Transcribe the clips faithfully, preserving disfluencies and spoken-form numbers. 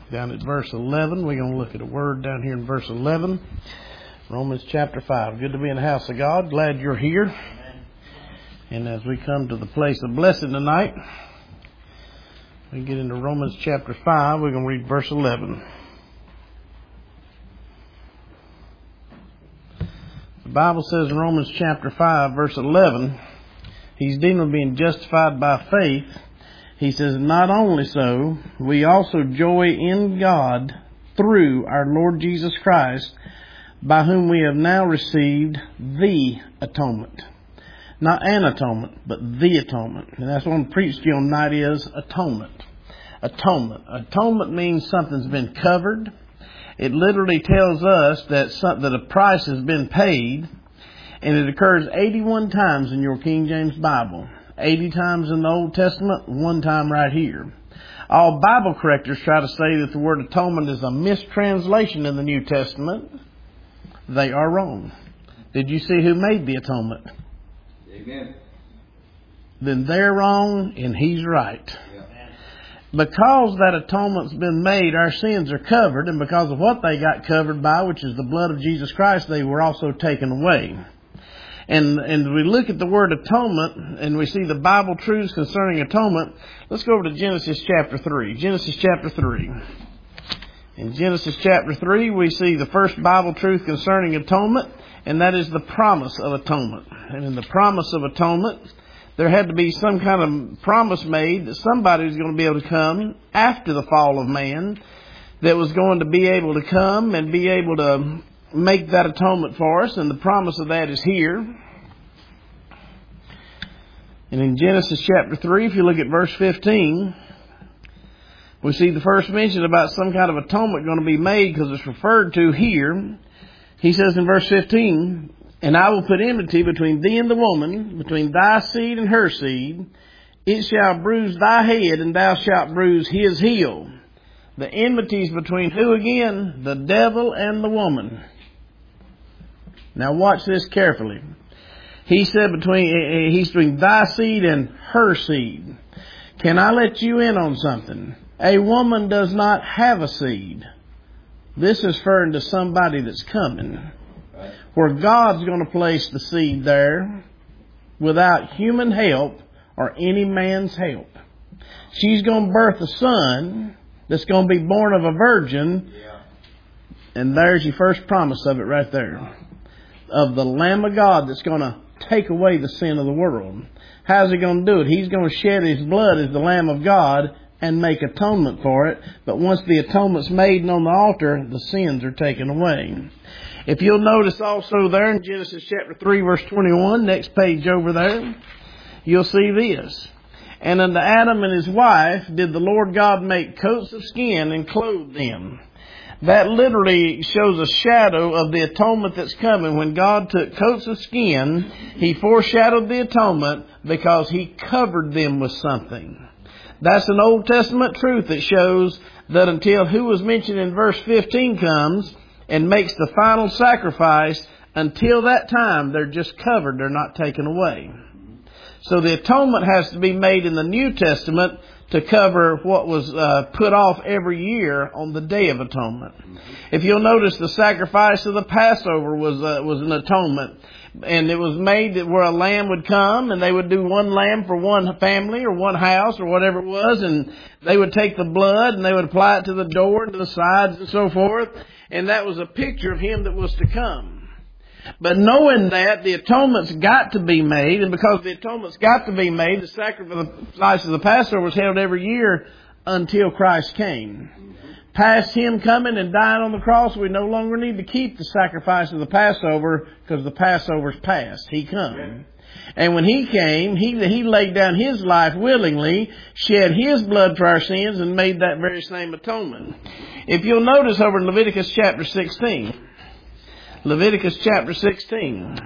down at verse eleven. We're going to look at a word down here in verse eleven. Romans chapter five. Good to be in the house of God. Glad you're here. Amen. And as we come to the place of blessing tonight, we get into Romans chapter five. We're going to read verse eleven. The Bible says in Romans chapter five, verse eleven, he's dealing with being justified by faith. He says, not only so, we also joy in God through our Lord Jesus Christ, by whom we have now received the atonement. Not an atonement, but the atonement. And that's what I'm preached to you on tonight is atonement. Atonement. Atonement means something's been covered. It literally tells us that some, that a price has been paid, and it occurs eighty-one times in your King James Bible. eighty times in the Old Testament, one time right here. All Bible correctors try to say that the word atonement is a mistranslation in the New Testament. They are wrong. Did you see who made the atonement? Amen. Then they're wrong and he's right. Because that atonement's been made, our sins are covered, and because of what they got covered by, which is the blood of Jesus Christ, they were also taken away. And and we look at the word atonement, and we see the Bible truths concerning atonement. Let's go over to Genesis chapter three. Genesis chapter three. In Genesis chapter three, we see the first Bible truth concerning atonement, and that is the promise of atonement. And in the promise of atonement, there had to be some kind of promise made that somebody was going to be able to come after the fall of man, that was going to be able to come and be able to make that atonement for us. And the promise of that is here. And in Genesis chapter three, if you look at verse fifteen, we see the first mention about some kind of atonement going to be made, because it's referred to here. He says in verse fifteen, and I will put enmity between thee and the woman, between thy seed and her seed. It shall bruise thy head, and thou shalt bruise his heel. The enmity is between who again? The devil and the woman. Now watch this carefully. He said between he's between thy seed and her seed. Can I let you in on something? A woman does not have a seed. This is referring to somebody that's coming. Where God's going to place the seed there without human help or any man's help. She's going to birth a son that's going to be born of a virgin. And there's your first promise of it right there. Of the Lamb of God that's going to take away the sin of the world. How's he going to do it? He's going to shed his blood as the Lamb of God and make atonement for it. But once the atonement's made on the altar, the sins are taken away. If you'll notice also there in Genesis chapter three, verse twenty-one, next page over there, you'll see this. And unto Adam and his wife did the Lord God make coats of skin and clothe them. That literally shows a shadow of the atonement that's coming. When God took coats of skin, He foreshadowed the atonement because He covered them with something. That's an Old Testament truth that shows that until who was mentioned in verse fifteen comes and makes the final sacrifice, until that time they're just covered, they're not taken away. So the atonement has to be made in the New Testament to cover what was uh, put off every year on the Day of Atonement. If you'll notice, the sacrifice of the Passover was uh, was an atonement. And it was made that where a lamb would come, and they would do one lamb for one family or one house or whatever it was, and they would take the blood and they would apply it to the door and to the sides and so forth. And that was a picture of Him that was to come. But knowing that the atonement's got to be made, and because the atonement's got to be made, the sacrifice of the Passover was held every year until Christ came. Past Him coming and dying on the cross, we no longer need to keep the sacrifice of the Passover, because the Passover's past. He come. And when He came, He He laid down His life willingly, shed His blood for our sins, and made that very same atonement. If you'll notice over in Leviticus chapter sixteen, Leviticus chapter sixteen,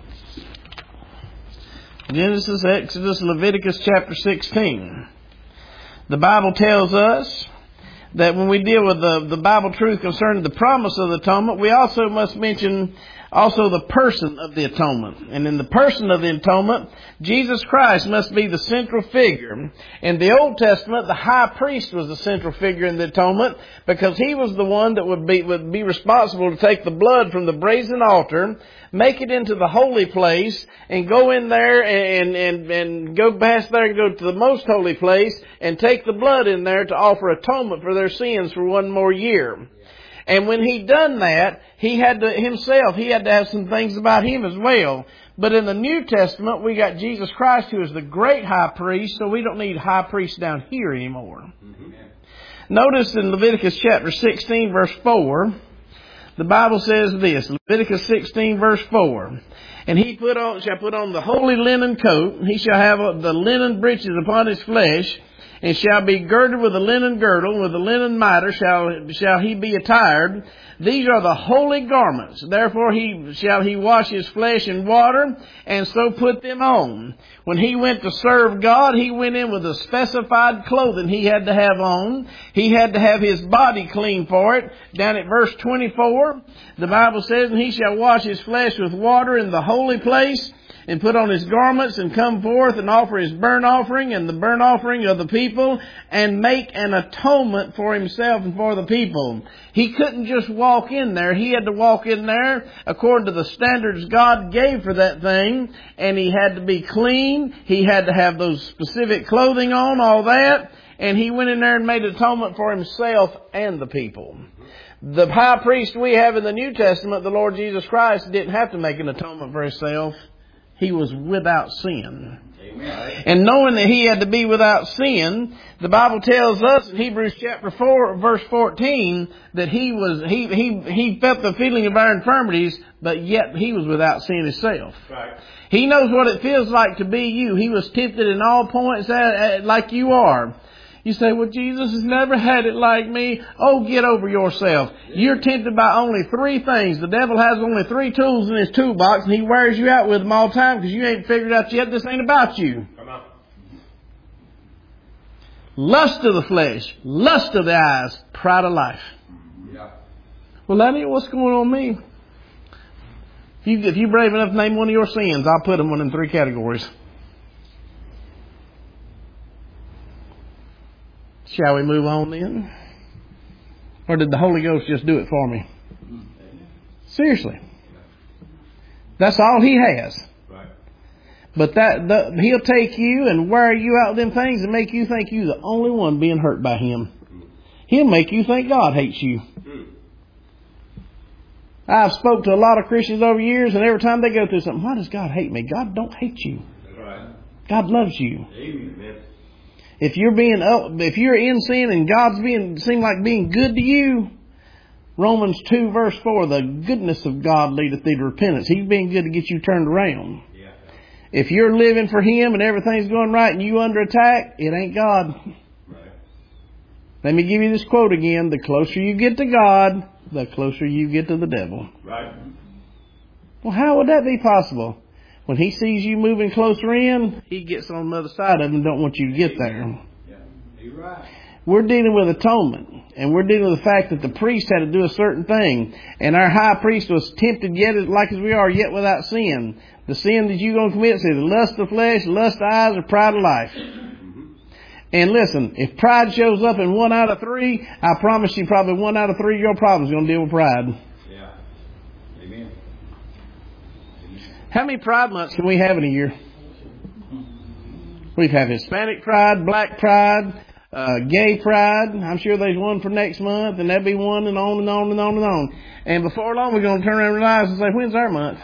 Genesis, Exodus, Leviticus chapter sixteen, the Bible tells us that when we deal with the, the Bible truth concerning the promise of the atonement, we also must mention Also the person of the atonement. And in the person of the atonement, Jesus Christ must be the central figure. In the Old Testament, the high priest was the central figure in the atonement because he was the one that would be, would be responsible to take the blood from the brazen altar, make it into the holy place, and go in there and, and, and go past there and go to the most holy place and take the blood in there to offer atonement for their sins for one more year. And when he done that, he had to himself, he had to have some things about him as well. But in the New Testament, we got Jesus Christ, who is the great high priest, so we don't need high priest down here anymore. Mm-hmm. Notice in Leviticus chapter sixteen, verse four, the Bible says this, Leviticus sixteen, verse four. And he put on, shall put on the holy linen coat, and he shall have the linen breeches upon his flesh, and shall be girded with a linen girdle, with a linen mitre shall shall he be attired. These are the holy garments. Therefore he shall he wash his flesh in water, and so put them on. When he went to serve God, he went in with a specified clothing he had to have on. He had to have his body clean for it. Down at verse twenty-four, the Bible says, and he shall wash his flesh with water in the holy place, and put on his garments, and come forth and offer his burnt offering and the burnt offering of the people, and make an atonement for himself and for the people. He couldn't just walk in there. He had to walk in there according to the standards God gave for that thing, and he had to be clean. He had to have those specific clothing on, all that, and he went in there and made atonement for himself and the people. The high priest we have in the New Testament, the Lord Jesus Christ, didn't have to make an atonement for himself. He was without sin. Amen. And knowing that he had to be without sin, the Bible tells us in Hebrews chapter four, verse fourteen, that he was he he he felt the feeling of our infirmities, but yet he was without sin himself. Right. He knows what it feels like to be you. He was tempted in all points at, at, like you are. You say, well, Jesus has never had it like me. Oh, get over yourself. You're tempted by only three things. The devil has only three tools in his toolbox, and he wears you out with them all the time because you ain't figured out yet this ain't about you. Come on. Lust of the flesh, lust of the eyes, pride of life. Yeah. Well, that ain't what's going on with me. If, you, if you're brave enough to name one of your sins, I'll put them in three categories. Shall we move on then? Or did the Holy Ghost just do it for me? Seriously. That's all He has. Right. But that the, He'll take you and wear you out with them things and make you think you're the only one being hurt by Him. He'll make you think God hates you. I've spoke to a lot of Christians over years, and every time they go through something, why does God hate me? God don't hate you. Right. God loves you. Amen. If you're being if you're in sin and God's being seem like being good to you, Romans two verse four, the goodness of God leadeth thee to repentance. He's being good to get you turned around. Yeah. If you're living for Him and everything's going right and you under attack, it ain't God. Right. Let me give you this quote again: the closer you get to God, the closer you get to the devil. Right. Well, how would that be possible? When He sees you moving closer in, He gets on the other side of him and don't want you to get there. Yeah, you're right. We're dealing with atonement. And we're dealing with the fact that the priest had to do a certain thing. And our high priest was tempted yet like as we are, yet without sin. The sin that you're going to commit is the lust of flesh, lust of eyes, or pride of life. Mm-hmm. And listen, if pride shows up in one out of three, I promise you probably one out of three of your problems is going to deal with pride. Yeah. Amen. How many pride months can we have in a year? We've had Hispanic pride, black pride, uh, gay pride. I'm sure there's one for next month, and there'll be one, and on and on and on and on. And before long, we're going to turn around and realize and say, when's our month?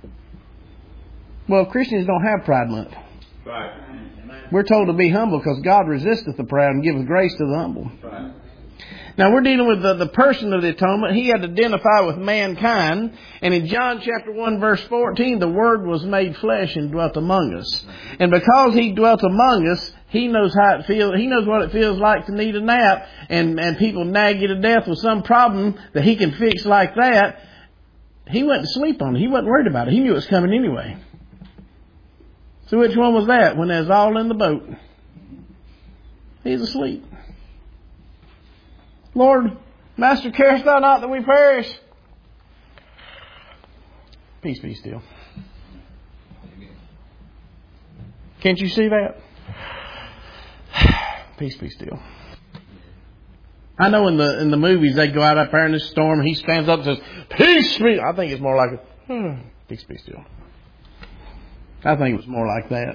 Well, Christians don't have pride month. Right. We're told to be humble because God resisteth the proud and giveth grace to the humble. Right. Now, we're dealing with the, the person of the atonement. He had to identify with mankind. And in John chapter one, verse fourteen, the Word was made flesh and dwelt among us. And because He dwelt among us, He knows how it feels. He knows what it feels like to need a nap. And, and people nag you to death with some problem that He can fix like that. He went to sleep on it. He wasn't worried about it. He knew it was coming anyway. So which one was that when they was all in the boat? He's asleep. Lord, Master, carest thou not that we perish? Peace be still. Can't you see that? Peace be still. I know in the in the movies they go out up there in this storm and he stands up and says, peace be. I think it's more like, hmm, peace be still. I think it was more like that.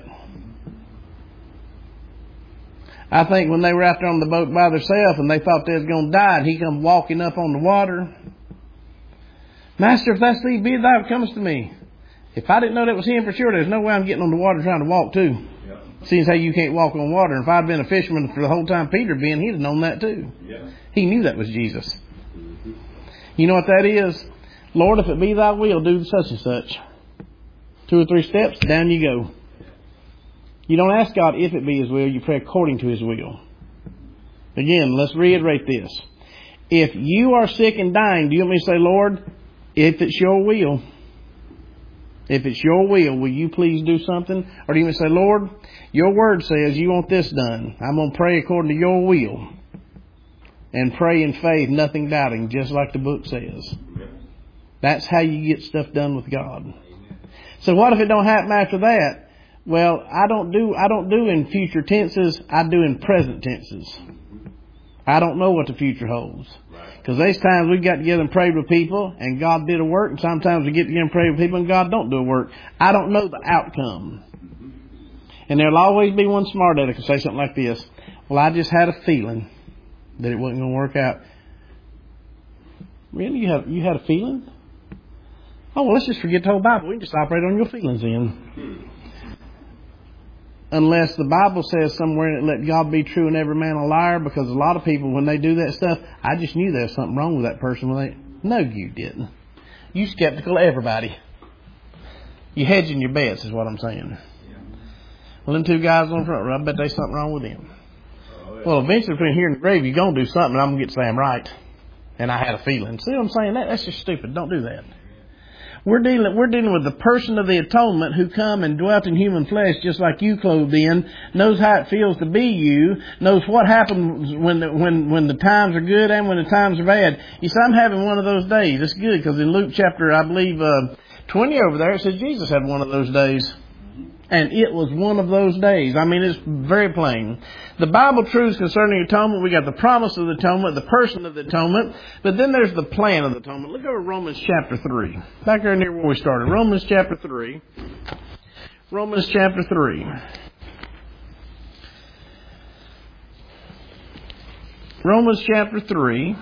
I think when they were out there on the boat by themselves and they thought they was going to die and he come walking up on the water. Master, if that's thee, be thou comest to me. If I didn't know that was him for sure, there's no way I'm getting on the water trying to walk too. Yep. Seeing how you can't walk on water. And if I'd been a fisherman for the whole time Peter been, he'd have known that too. Yep. He knew that was Jesus. Mm-hmm. You know what that is? Lord, if it be thy will, do such and such. Two or three steps, down you go. You don't ask God if it be his will, you pray according to his will. Again, let's reiterate this. If you are sick and dying, do you want me to say, Lord, if it's your will, if it's your will, will you please do something? Or do you want to say, Lord, your word says you want this done. I'm going to pray according to your will. And pray in faith, nothing doubting, just like the book says. That's how you get stuff done with God. So what if it don't happen after that? Well, I don't do, I don't do in future tenses. I do in present tenses. I don't know what the future holds. Because there's times we got together and prayed with people and God did a work, and sometimes we get together and pray with people and God don't do a work. I don't know the outcome. And there'll always be one smart aleck who can say something like this. Well, I just had a feeling that it wasn't going to work out. Really? You have, you had a feeling? Oh, well, let's just forget the whole Bible. We can just operate on your feelings then. Unless the Bible says somewhere, let God be true and every man a liar, because a lot of people, when they do that stuff, I just knew there was something wrong with that person. When they, no, you didn't. You skeptical of everybody. You hedging your bets is what I'm saying. Well, them two guys on the front row, I bet there's something wrong with them. Well, eventually, between here and the grave, you're going to do something, and I'm going to get Sam right. And I had a feeling. See what I'm saying? That, that's just stupid. Don't do that. We're dealing, we're dealing with the person of the atonement who come and dwelt in human flesh just like you clothed in, knows how it feels to be you, knows what happens when the, when, when the times are good and when the times are bad. You see, I'm having one of those days. It's good because in Luke chapter, I believe, uh, twenty over there, it says Jesus had one of those days. And it was one of those days. I mean, it's very plain. The Bible truths concerning atonement, we got the promise of the atonement, the person of the atonement, but then there's the plan of the atonement. Look over Romans chapter three. Back there near where we started. Romans chapter three. Romans chapter three. Romans chapter three.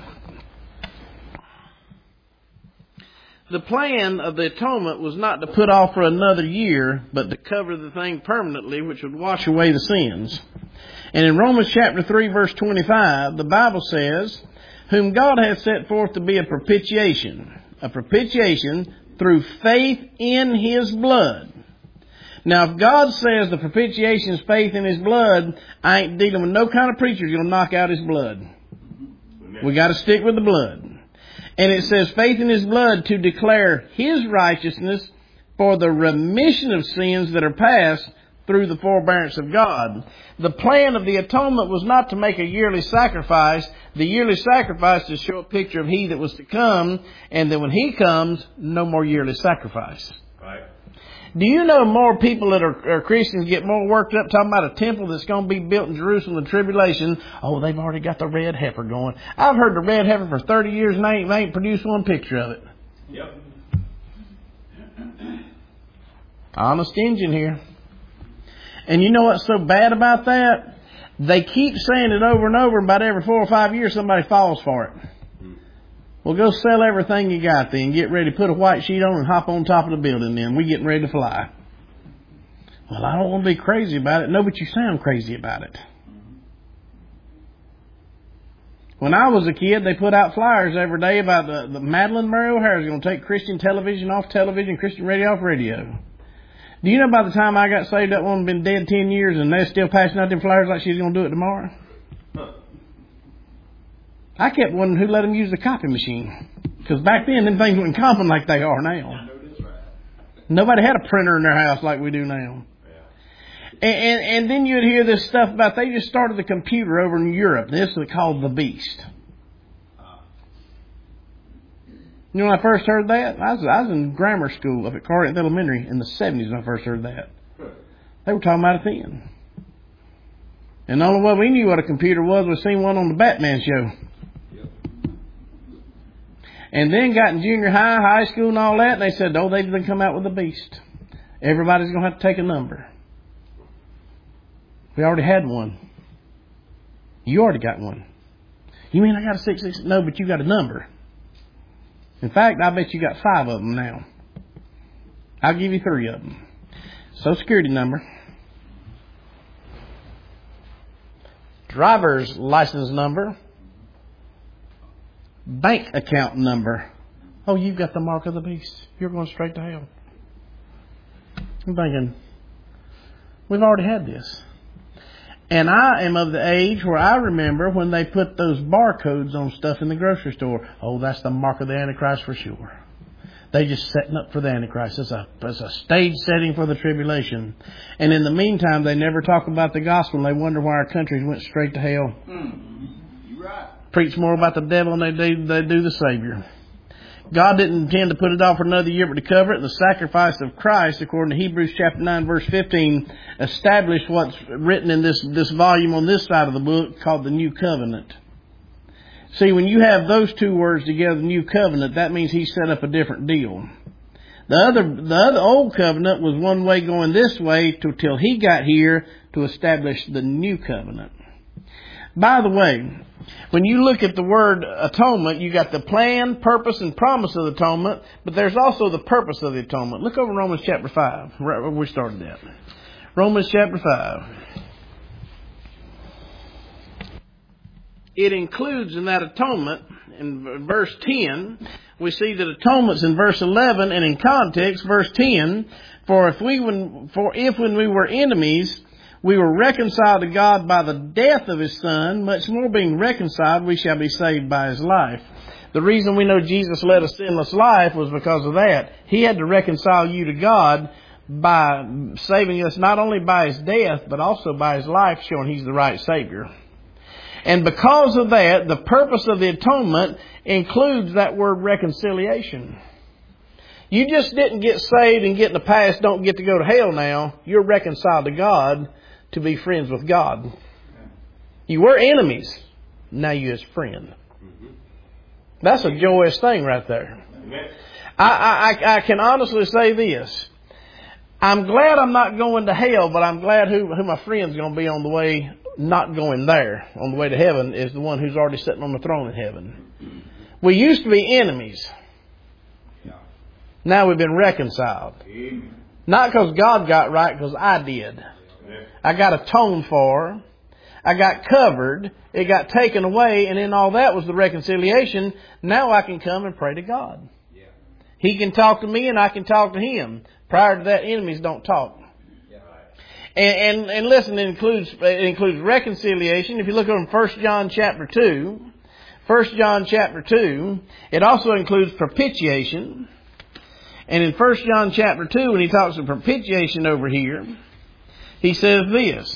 The plan of the atonement was not to put off for another year, but to cover the thing permanently, which would wash away the sins. And in Romans chapter three, verse twenty-five, the Bible says, whom God hath set forth to be a propitiation, a propitiation through faith in his blood. Now, if God says the propitiation is faith in his blood, I ain't dealing with no kind of preacher who's going to knock out his blood. We got to stick with the blood. And it says faith in his blood to declare his righteousness for the remission of sins that are past through the forbearance of God. The plan of the atonement was not to make a yearly sacrifice. The yearly sacrifice to show a picture of he that was to come, and that when he comes, no more yearly sacrifice. Right. Do you know more people that are, are Christians get more worked up talking about a temple that's going to be built in Jerusalem in tribulation? Oh, they've already got the red heifer going. I've heard the red heifer for thirty years and they ain't, they ain't produced one picture of it. Yep. Honest engine here. And you know what's so bad about that? They keep saying it over and over, and about every four or five years somebody falls for it. Well, go sell everything you got then. Get ready to put a white sheet on and hop on top of the building then. We're getting ready to fly. Well, I don't want to be crazy about it. No, but you sound crazy about it. When I was a kid, they put out flyers every day about the, the Madeline Murray O'Hara is going to take Christian television off television, Christian radio off radio. Do you know by the time I got saved, that woman been dead ten years and they're still passing out them flyers like she's going to do it tomorrow? I kept wondering who let them use the copy machine. Because back then, them things weren't common like they are now. Nobody had a printer in their house like we do now. And, and, and then you'd hear this stuff about they just started the computer over in Europe. This is called the Beast. You know when I first heard that? I was, I was in grammar school up at Corinth Elementary in the seventies when I first heard that. They were talking about it then. And the only way we knew what a computer was was seeing one on the Batman show. Yep. And then got in junior high, high school and all that, and they said, oh, they've come out with a beast. Everybody's going to have to take a number. We already had one. You already got one. You mean I got a six six? No, but you got a number. In fact, I bet you got five of them now. I'll give you three of them. Social Security number. Driver's license number. Bank account number. Oh, you've got the mark of the beast. You're going straight to hell. I'm thinking, we've already had this. And I am of the age where I remember when they put those barcodes on stuff in the grocery store. Oh, that's the mark of the Antichrist for sure. They just setting up for the Antichrist. It's a, it's a stage setting for the tribulation. And in the meantime, they never talk about the gospel and they wonder why our countries went straight to hell. Mm. You're right. Preach more about the devil than they do, they do the Savior. God didn't intend to put it off for another year, but to cover it. The sacrifice of Christ, according to Hebrews chapter nine, verse fifteen, established what's written in this, this volume on this side of the book called the New Covenant. See, when you have those two words together, the New Covenant, that means He set up a different deal. The other, the other Old Covenant was one way going this way to, till He got here to establish the New Covenant. By the way, when you look at the word atonement, you got the plan, purpose, and promise of the atonement, but there's also the purpose of the atonement. Look over Romans chapter five, right where we started at. Romans chapter five. It includes in that atonement, in verse ten, we see that atonement's in verse eleven, and in context, verse ten, for if we when, for if when we were enemies, we were reconciled to God by the death of His Son, much more being reconciled, we shall be saved by His life. The reason we know Jesus led a sinless life was because of that. He had to reconcile you to God by saving us not only by His death, but also by His life, showing He's the right Savior. And because of that, the purpose of the atonement includes that word reconciliation. You just didn't get saved and get in the past, don't get to go to hell now. You're reconciled to God to be friends with God. You were enemies. Now you're His friend. That's a joyous thing right there. I, I, I can honestly say this. I'm glad I'm not going to hell, but I'm glad who, who my friend's going to be on the way, not going there, on the way to heaven, is the one who's already sitting on the throne in heaven. We used to be enemies. Now we've been reconciled. Not because God got right, because I did. I got atoned for. I got covered. It got taken away. And in all that was the reconciliation. Now I can come and pray to God. He can talk to me and I can talk to Him. Prior to that, enemies don't talk. And, and, and listen, it includes, it includes reconciliation. If you look over in First John chapter two, First John chapter two, it also includes propitiation. And in First John chapter two, when he talks of propitiation over here, he says this.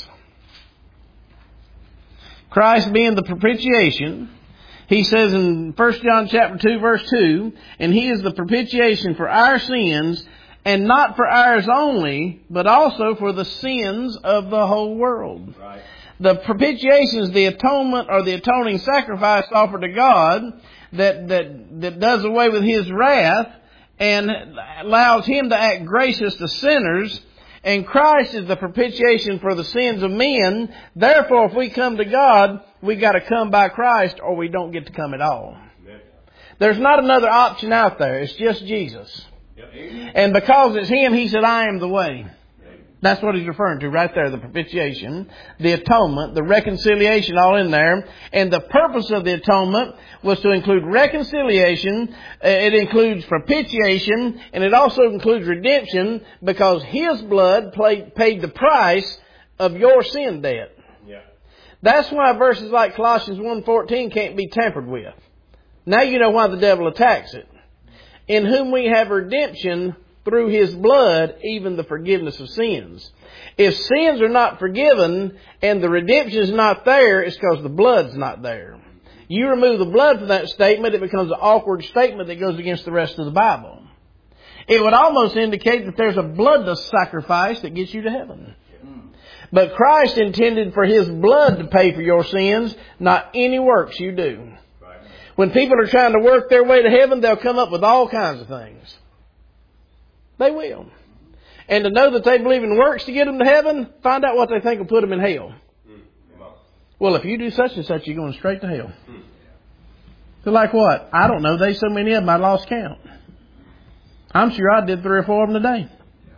Christ being the propitiation, he says in First John chapter two, verse two, and He is the propitiation for our sins, and not for ours only, but also for the sins of the whole world. Right. The propitiation is the atonement or the atoning sacrifice offered to God that, that, that does away with His wrath and allows Him to act gracious to sinners. And Christ is the propitiation for the sins of men. Therefore, if we come to God, we got to come by Christ or we don't get to come at all. There's not another option out there. It's just Jesus. And because it's Him, He said, I am the way. That's what He's referring to right there, the propitiation, the atonement, the reconciliation, all in there. And the purpose of the atonement was to include reconciliation. It includes propitiation, and it also includes redemption because His blood paid the price of your sin debt. Yeah. That's why verses like Colossians one fourteen can't be tampered with. Now you know why the devil attacks it. In whom we have redemption through His blood, even the forgiveness of sins. If sins are not forgiven and the redemption is not there, it's because the blood's not there. You remove the blood from that statement, it becomes an awkward statement that goes against the rest of the Bible. It would almost indicate that there's a bloodless sacrifice that gets you to heaven. But Christ intended for His blood to pay for your sins, not any works you do. When people are trying to work their way to heaven, they'll come up with all kinds of things. They will. And to know that they believe in works to get them to heaven, find out what they think will put them in hell. Well, if you do such and such, you're going straight to hell. So like what? I don't know. There's so many of them I lost count. I'm sure I did three or four of them today.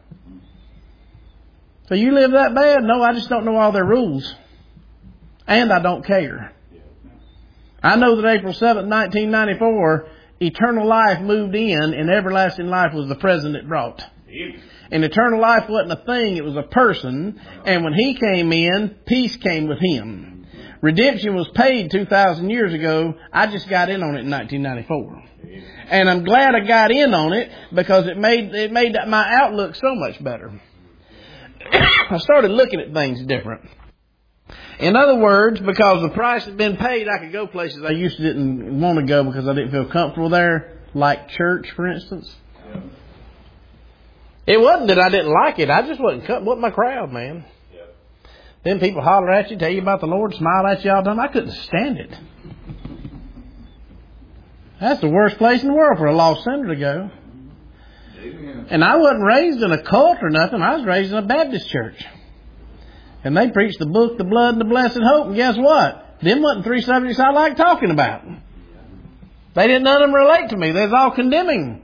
So you live that bad? No, I just don't know all their rules. And I don't care. I know that April seventh, nineteen ninety-four, eternal life moved in and everlasting life was the present it brought. And eternal life wasn't a thing, it was a person. And when He came in, peace came with Him. Redemption was paid two thousand years ago. I just got in on it in nineteen ninety-four. And I'm glad I got in on it because it made it made my outlook so much better. I started looking at things different. In other words, because the price had been paid, I could go places I used to didn't want to go because I didn't feel comfortable there, like church, for instance. Yeah. It wasn't that I didn't like it. I just wasn't comfortable with my crowd, man. Yeah. Then people holler at you, tell you about the Lord, smile at you all the time. I couldn't stand it. That's the worst place in the world for a lost sinner to go. And I wasn't raised in a cult or nothing. I was raised in a Baptist church. And they preached the book, the blood, and the blessed hope. And guess what? Them wasn't three subjects I like talking about. They didn't none of them relate to me. They was all condemning.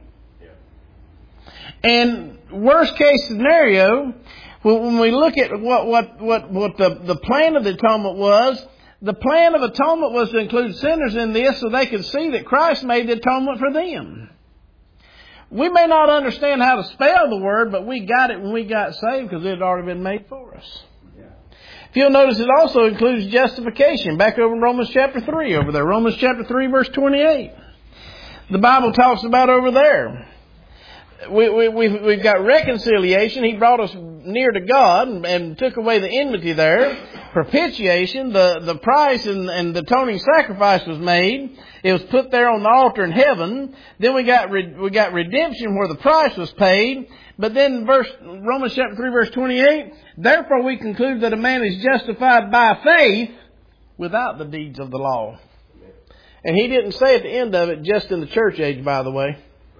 And worst case scenario, when we look at what what what, what the, the plan of the atonement was, the plan of atonement was to include sinners in this so they could see that Christ made the atonement for them. We may not understand how to spell the word, but we got it when we got saved because it had already been made for us. Yeah. If you'll notice, it also includes justification. Back over in Romans chapter three over there. Romans chapter three, verse twenty-eight. The Bible talks about over there. We, we, we've, we've got reconciliation. He brought us near to God and, and took away the enmity there. Propitiation, the, the price and, and the atoning sacrifice was made. It was put there on the altar in heaven. Then we got re, we got redemption where the price was paid. But then verse Romans chapter three, verse twenty-eight, therefore we conclude that a man is justified by faith without the deeds of the law. And he didn't say at the end of it, just in the church age, by the way.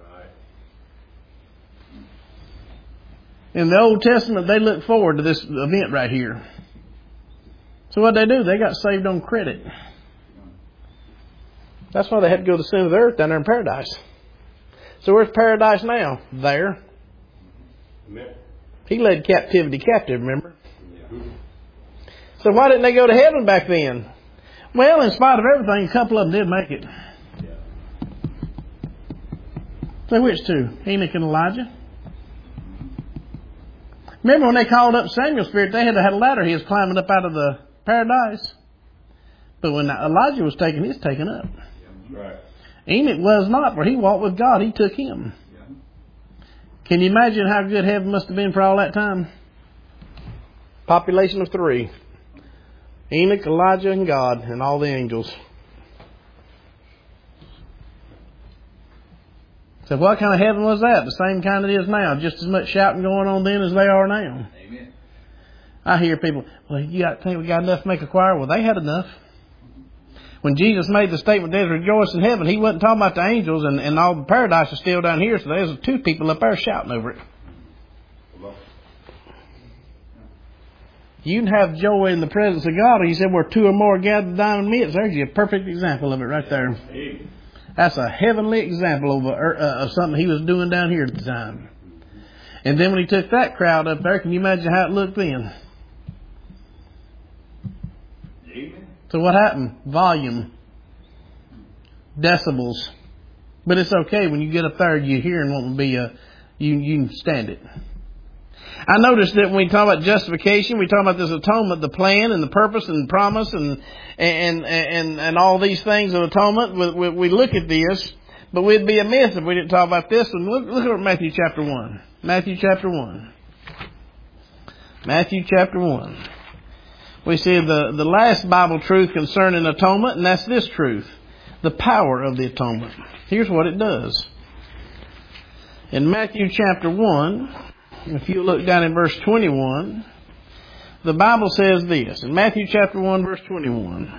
In the Old Testament, they looked forward to this event right here. So what they do? They got saved on credit. That's why they had to go to the center of the earth down there in paradise. So where's paradise now? There. He led captivity captive, remember? So why didn't they go to heaven back then? Well, in spite of everything, a couple of them did make it. So which two? Enoch and Elijah? Remember when they called up Samuel's spirit, they had to have a ladder. He was climbing up out of the paradise. But when Elijah was taken, he was taken up. Yeah, right. Enoch was not, for he walked with God. He took him. Yeah. Can you imagine how good heaven must have been for all that time? Population of three. Enoch, Elijah, and God, and all the angels. So what kind of heaven was that? The same kind it is now. Just as much shouting going on then as they are now. Amen. I hear people, well, you got, think we got enough to make a choir? Well, they had enough. When Jesus made the statement, there's rejoice in heaven, He wasn't talking about the angels and, and all the paradise is still down here. So there's two people up there shouting over it. You can have joy in the presence of God. He said, where two or more gathered down in midst. There's a perfect example of it right there. Amen. That's a heavenly example of, a, uh, of something He was doing down here at the time. And then when He took that crowd up there, can you imagine how it looked then? Amen. So what happened? Volume. Decibels. But it's okay when you get up there, you hear and won't be a, you, you can stand it. I noticed that when we talk about justification, we talk about this atonement, the plan and the purpose and promise and and and and all these things of atonement. We, we, we look at this, but we'd be amiss if we didn't talk about this. And look, look at Matthew chapter one. Matthew chapter one. Matthew chapter one. we see the, the last Bible truth concerning atonement, and that's this truth. The power of the atonement. Here's what it does. In Matthew chapter one, if you look down in verse twenty-one, the Bible says this. In Matthew chapter one, verse twenty-one.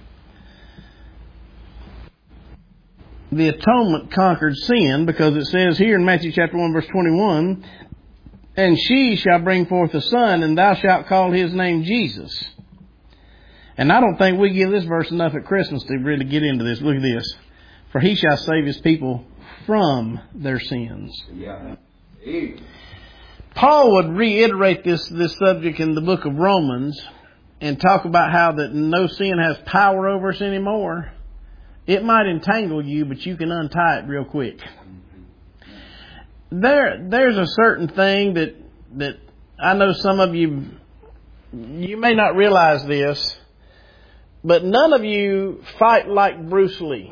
The atonement conquered sin, because it says here in Matthew chapter one, verse twenty-one, and she shall bring forth a son, and thou shalt call his name Jesus. And I don't think we give this verse enough at Christmas to really get into this. Look at this. For he shall save his people from their sins. Yeah. Paul would reiterate this, this subject in the book of Romans and talk about how that no sin has power over us anymore. It might entangle you, but you can untie it real quick. There, there's a certain thing that, that I know some of you, you may not realize this, but none of you fight like Bruce Lee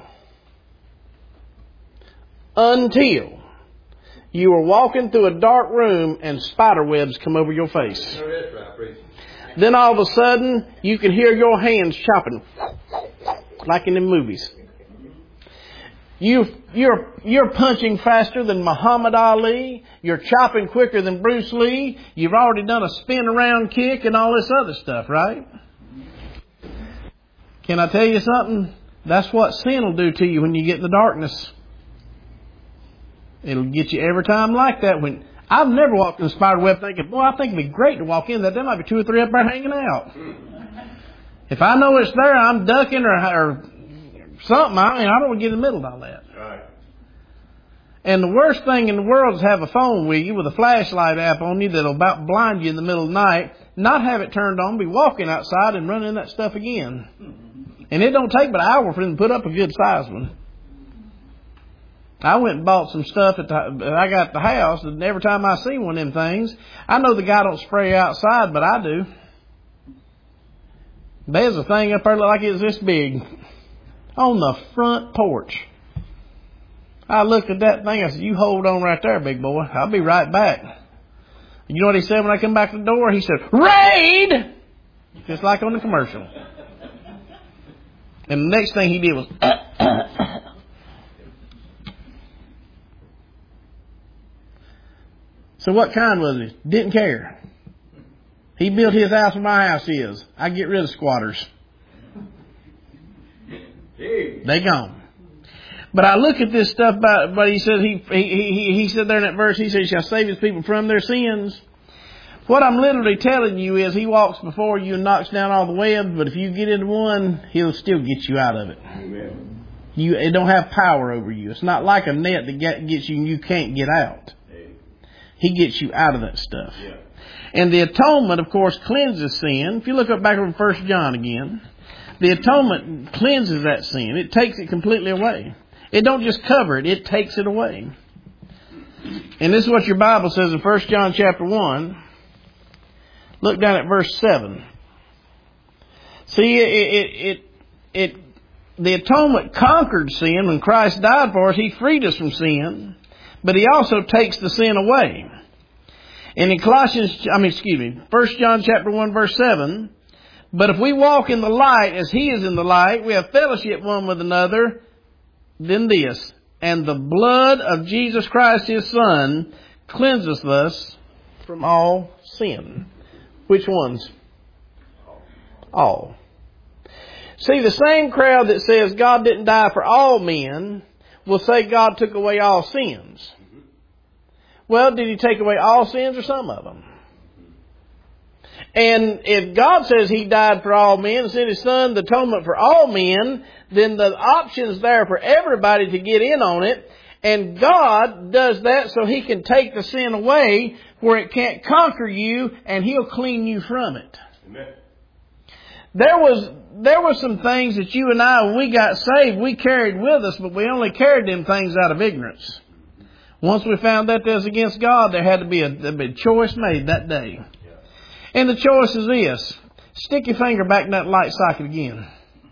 until you are walking through a dark room and spider webs come over your face. Then all of a sudden, you can hear your hands chopping like in the movies. You, you're, you're punching faster than Muhammad Ali. You're chopping quicker than Bruce Lee. You've already done a spin around kick and all this other stuff, right? Can I tell you something? That's what sin will do to you when you get in the darkness. It'll get you every time like that. When I've never walked in a spider web thinking, boy, I think it'd be great to walk in that. There might be two or three up there hanging out. If I know it's there, I'm ducking or, or something. I mean, I don't want to get in the middle of all that. Right. And the worst thing in the world is have a phone with you with a flashlight app on you that'll about blind you in the middle of the night, not have it turned on, be walking outside and running that stuff again. And it don't take but an hour for them to put up a good sized one. I went and bought some stuff at the, I got at the house, and every time I see one of them things, I know the guy don't spray outside, but I do. There's a thing up there like it's this big on the front porch. I looked at that thing. I said, "You hold on right there, big boy. I'll be right back." You know what he said when I come back to the door? He said, "Raid!" Just like on the commercial. And the next thing he did was, so what kind was he? Didn't care. He built his house where my house is. I get rid of squatters. They gone. But I look at this stuff about, but he said he, he, he, he said there in that verse, he said, he shall save his people from their sins. What I'm literally telling you is he walks before you and knocks down all the webs, but if you get into one, he'll still get you out of it. Amen. You, it don't have power over you. It's not like a net that get, gets you and you can't get out. He gets you out of that stuff. Yeah. And the atonement, of course, cleanses sin. If you look up back over First John again, the atonement cleanses that sin. It takes it completely away. It don't just cover it, it takes it away. And this is what your Bible says in First John chapter one. Look down at verse seven. See, it, it, it, it, the atonement conquered sin. When Christ died for us, He freed us from sin. But He also takes the sin away. And in Colossians, I mean, excuse me, First John chapter one, verse seven, but if we walk in the light as He is in the light, we have fellowship one with another, then this, and the blood of Jesus Christ, His Son, cleanseth us from all sin. Which ones? All. See, the same crowd that says God didn't die for all men will say God took away all sins. Well, did He take away all sins or some of them? And if God says He died for all men and sent His Son, the atonement for all men, then the option's there for everybody to get in on it. And God does that so He can take the sin away where it can't conquer you, and He'll clean you from it. Amen. There was there were some things that you and I, when we got saved, we carried with us, but we only carried them things out of ignorance. Once we found that that was against God, there had to be a, a big choice made that day. Yeah. And the choice is this. Stick your finger back in that light socket again.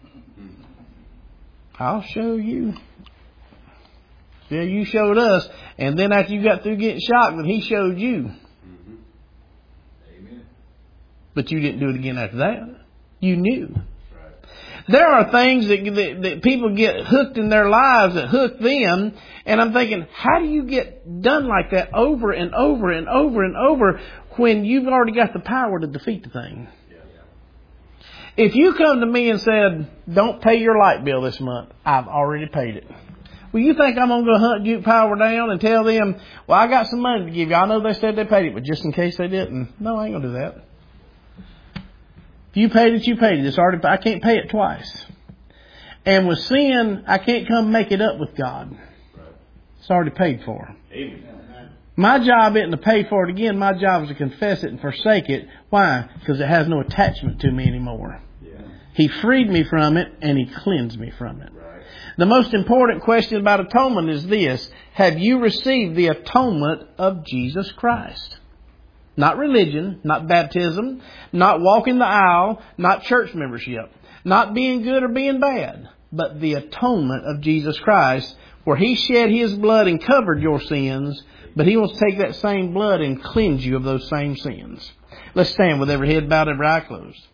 I'll show you. Yeah, you showed us. And then after you got through getting shocked, then He showed you. Mm-hmm. Amen. But you didn't do it again after that. you knew. There are things that, that, that people get hooked in their lives that hook them. And I'm thinking, how do you get done like that over and over and over and over when you've already got the power to defeat the thing? If you come to me and said, don't pay your light bill this month, I've already paid it. Well, you think I'm going to go hunt Duke Power down and tell them, well, I got some money to give you. I know they said they paid it, but just in case they didn't. No, I ain't going to do that. If you paid it, you paid it. It's already, I can't pay it twice. And with sin, I can't come make it up with God. It's already paid for. Amen. My job isn't to pay for it again. My job is to confess it and forsake it. Why? Because it has no attachment to me anymore. Yeah. He freed me from it and He cleansed me from it. Right. The most important question about atonement is this. Have you received the atonement of Jesus Christ? Not religion, not baptism, not walking the aisle, not church membership, not being good or being bad, but the atonement of Jesus Christ, where He shed His blood and covered your sins, but He wants to take that same blood and cleanse you of those same sins. Let's stand with every head bowed, every eye closed.